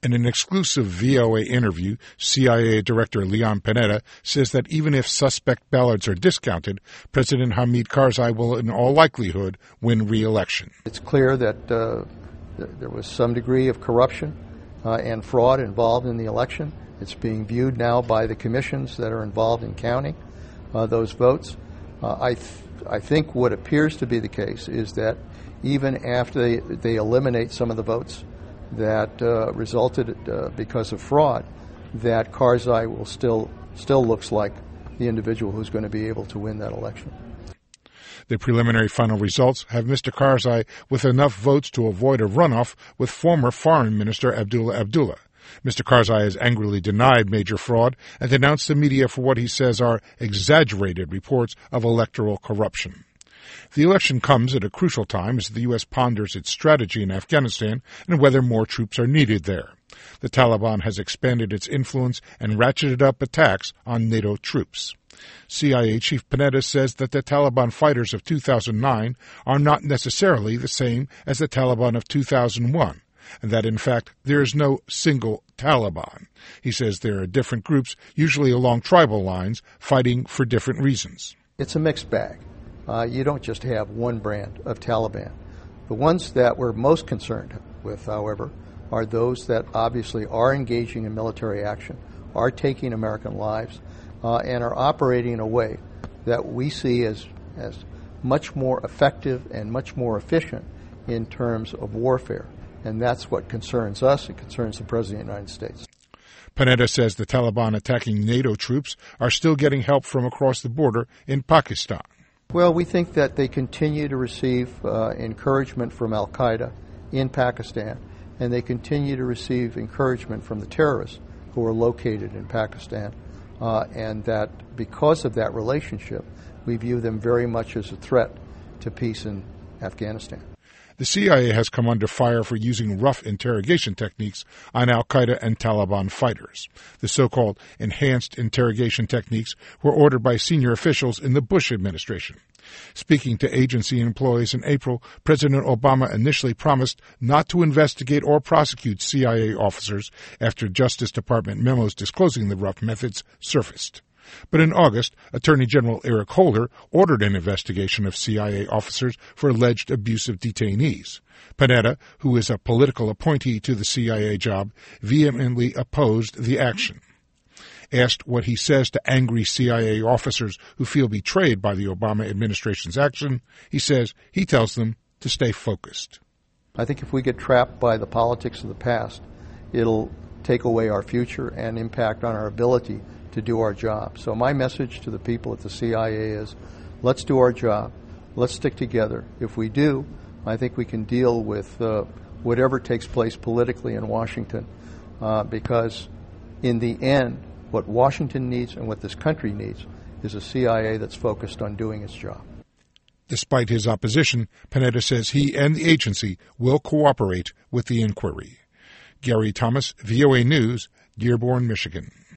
In an exclusive VOA interview, CIA Director Leon Panetta says that even if suspect ballots are discounted, President Hamid Karzai will in all likelihood win re-election. It's clear that there was some degree of corruption and fraud involved in the election. It's being viewed now by the commissions that are involved in counting those votes. I think what appears to be the case is that even after they eliminate some of the votes that resulted because of fraud, that Karzai will still looks like the individual who's going to be able to win that election. The preliminary final results have Mr. Karzai with enough votes to avoid a runoff with former Foreign Minister Abdullah Abdullah. Mr. Karzai has angrily denied major fraud and denounced the media for what he says are exaggerated reports of electoral corruption. The election comes at a crucial time as the U.S. ponders its strategy in Afghanistan and whether more troops are needed there. The Taliban has expanded its influence and ratcheted up attacks on NATO troops. CIA Chief Panetta says that the Taliban fighters of 2009 are not necessarily the same as the Taliban of 2001, and that, in fact, there is no single Taliban. He says there are different groups, usually along tribal lines, fighting for different reasons. It's a mixed bag. You don't just have one brand of Taliban. The ones that we're most concerned with, however, are those that obviously are engaging in military action, are taking American lives, and are operating in a way that we see as much more effective and much more efficient in terms of warfare. And that's what concerns us. It concerns the President of the United States. Panetta says the Taliban attacking NATO troops are still getting help from across the border in Pakistan. Well, we think that they continue to receive encouragement from al-Qaeda in Pakistan, and they continue to receive encouragement from the terrorists who are located in Pakistan, and that because of that relationship, we view them very much as a threat to peace in Afghanistan. The CIA has come under fire for using rough interrogation techniques on al-Qaeda and Taliban fighters. The so-called enhanced interrogation techniques were ordered by senior officials in the Bush administration. Speaking to agency employees in April, President Obama initially promised not to investigate or prosecute CIA officers after Justice Department memos disclosing the rough methods surfaced. But in August, Attorney General Eric Holder ordered an investigation of CIA officers for alleged abuse of detainees. Panetta, who is a political appointee to the CIA job, vehemently opposed the action. Asked what he says to angry CIA officers who feel betrayed by the Obama administration's action, he says he tells them to stay focused. I think if we get trapped by the politics of the past, it'll take away our future and impact on our ability to do our job. So my message to the people at the CIA is, let's do our job. Let's stick together. If we do, I think we can deal with whatever takes place politically in Washington, because in the end, what Washington needs and what this country needs is a CIA that's focused on doing its job. Despite his opposition, Panetta says he and the agency will cooperate with the inquiry. Gary Thomas, VOA News, Dearborn, Michigan.